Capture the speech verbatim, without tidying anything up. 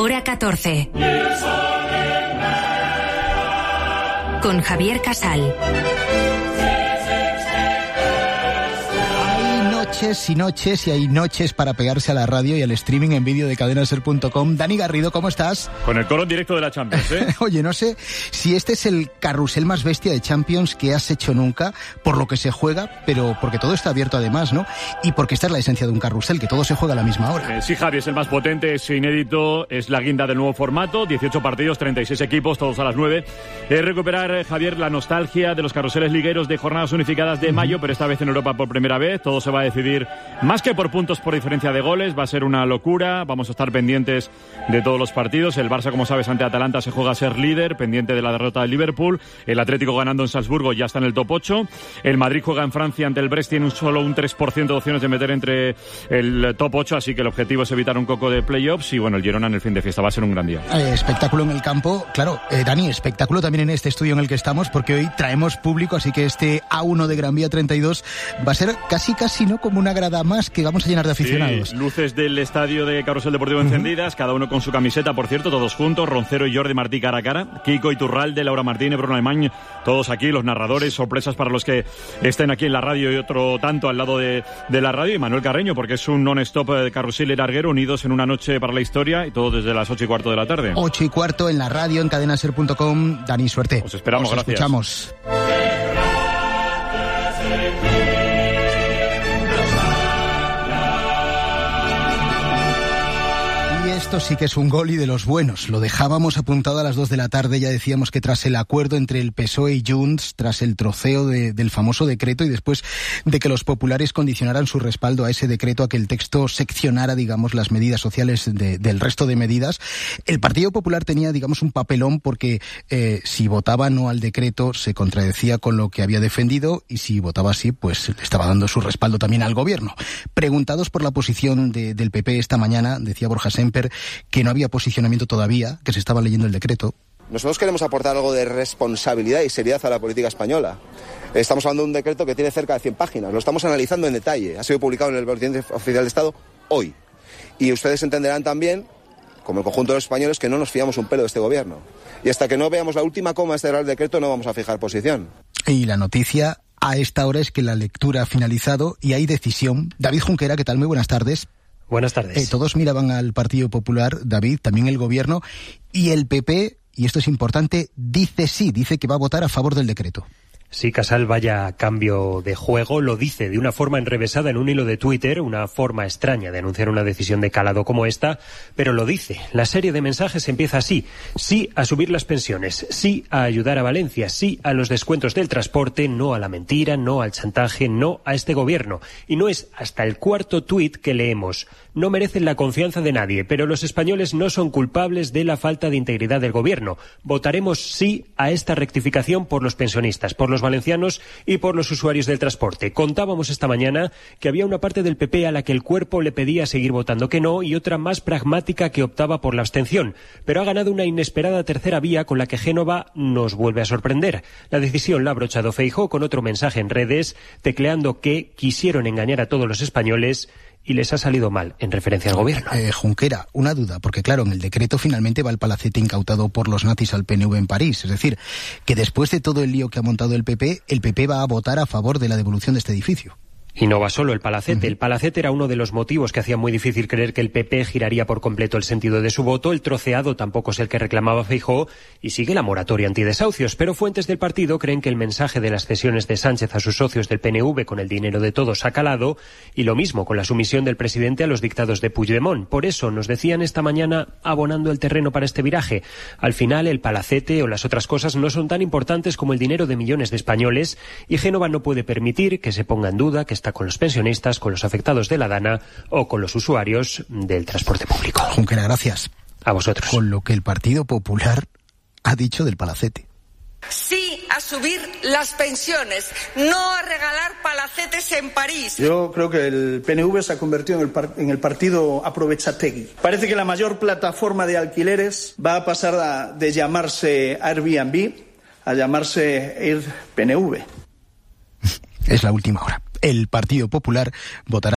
hora catorce. Con Javier Casal. Noches y noches y hay noches para pegarse a la radio y al streaming en vídeo de cadena ser punto com. Dani Garrido, ¿cómo estás? Con el coro en directo de la Champions, ¿eh? Oye, no sé si este es el carrusel más bestia de Champions que has hecho nunca, por lo que se juega, pero porque todo está abierto además, ¿no? Y porque esta es la esencia de un carrusel, que todo se juega a la misma hora. Eh, sí, Javi, es el más potente, es inédito, es la guinda del nuevo formato, dieciocho partidos, treinta y seis equipos, todos a las nueve. Es recuperar, eh, Javier, la nostalgia de los carruseles ligueros de jornadas unificadas de mayo, pero esta vez en Europa por primera vez. Todo se va a decidir más que por puntos, por diferencia de goles. Va a ser una locura. Vamos a estar pendientes de todos los partidos. El Barça, como sabes, ante Atalanta se juega a ser líder, pendiente de la derrota del Liverpool. El Atlético ganando en Salzburgo ya está en el top ocho. El Madrid juega en Francia ante el Brest, tiene un solo un tres por ciento de opciones de meter entre el top ocho, así que el objetivo es evitar un coco de playoffs. Y bueno, el Girona en el fin de fiesta va a ser un gran día. Eh, espectáculo en el campo. Claro, eh, Dani, espectáculo también en este estudio en el que estamos, porque hoy traemos público, así que este A uno de Gran Vía treinta y dos va a ser casi casi no como una grada más que vamos a llenar de aficionados. Sí, luces del estadio de Carrusel Deportivo uh-huh. encendidas, cada uno con su camiseta, por cierto, todos juntos, Roncero y Jordi Martí cara a cara, Kiko Iturralde, Laura Martínez, Bruno Alemán, todos aquí, los narradores, sorpresas para los que estén aquí en la radio y otro tanto al lado de, de la radio, y Manuel Carreño, porque es un non-stop de Carrusel y Larguero, unidos en una noche para la historia, y todo desde las ocho y cuarto de la tarde. Ocho y cuarto en la radio, en cadena ser punto com. Dani, suerte. Os esperamos, Os gracias. Escuchamos. Esto sí que es un gol y de los buenos. Lo dejábamos apuntado a las dos de la tarde. Ya decíamos que tras el acuerdo entre el P S O E y Junts, tras el troceo de, del famoso decreto y después de que los populares condicionaran su respaldo a ese decreto, a que el texto seccionara, digamos, las medidas sociales de, del resto de medidas, el Partido Popular tenía, digamos, un papelón porque eh, si votaba no al decreto se contradecía con lo que había defendido y si votaba sí, pues le estaba dando su respaldo también al gobierno. Preguntados por la posición de, del P P esta mañana, decía Borja Semper que no había posicionamiento todavía, que se estaba leyendo el decreto. Nosotros queremos aportar algo de responsabilidad y seriedad a la política española. Estamos hablando de un decreto que tiene cerca de cien páginas, lo estamos analizando en detalle, ha sido publicado en el Boletín Oficial de Estado hoy. Y ustedes entenderán también, como el conjunto de los españoles, que no nos fiamos un pelo de este gobierno. Y hasta que no veamos la última coma de este Real Decreto no vamos a fijar posición. Y la noticia a esta hora es que la lectura ha finalizado y hay decisión. David Junquera, ¿qué tal? Muy buenas tardes. Buenas tardes. Eh, todos miraban al Partido Popular, David, también el gobierno, y el P P, y esto es importante, dice sí, dice que va a votar a favor del decreto. Sí, Casal, vaya cambio de juego, lo dice de una forma enrevesada en un hilo de Twitter, una forma extraña de anunciar una decisión de calado como esta, pero lo dice. La serie de mensajes empieza así: sí a subir las pensiones, sí a ayudar a Valencia, sí a los descuentos del transporte, no a la mentira, no al chantaje, no a este gobierno. Y no es hasta el cuarto tuit que leemos: no merecen la confianza de nadie, pero los españoles no son culpables de la falta de integridad del gobierno. Votaremos sí a esta rectificación por los pensionistas, por los valencianos y por los usuarios del transporte. Contábamos esta mañana que había una parte del P P a la que el cuerpo le pedía seguir votando que no y otra más pragmática que optaba por la abstención. Pero ha ganado una inesperada tercera vía con la que Génova nos vuelve a sorprender. La decisión la ha abrochado Feijóo con otro mensaje en redes, tecleando que quisieron engañar a todos los españoles y les ha salido mal, en referencia al gobierno. Eh, Junquera, una duda, porque claro, en el decreto finalmente va el palacete incautado por los nazis al P N V en París. Es decir, que después de todo el lío que ha montado el P P, el P P va a votar a favor de la devolución de este edificio. Y no va solo el palacete. Uh-huh. El palacete era uno de los motivos que hacía muy difícil creer que el P P giraría por completo el sentido de su voto. El troceado tampoco es el que reclamaba Feijóo y sigue la moratoria antidesahucios. Pero fuentes del partido creen que el mensaje de las cesiones de Sánchez a sus socios del P N V con el dinero de todos ha calado, y lo mismo con la sumisión del presidente a los dictados de Puigdemont. Por eso nos decían esta mañana, abonando el terreno para este viraje: al final el palacete o las otras cosas no son tan importantes como el dinero de millones de españoles, y Génova no puede permitir que se ponga en duda que está con los pensionistas, con los afectados de la Dana o con los usuarios del transporte público. Junquera, gracias. A vosotros. Con lo que el Partido Popular ha dicho del palacete. Sí a subir las pensiones, no a regalar palacetes en París. Yo creo que el P N V se ha convertido en el, par- en el partido aprovechategui. Parece que la mayor plataforma de alquileres va a pasar a, de llamarse Airbnb a llamarse Air P N V. Es la última hora. El Partido Popular votará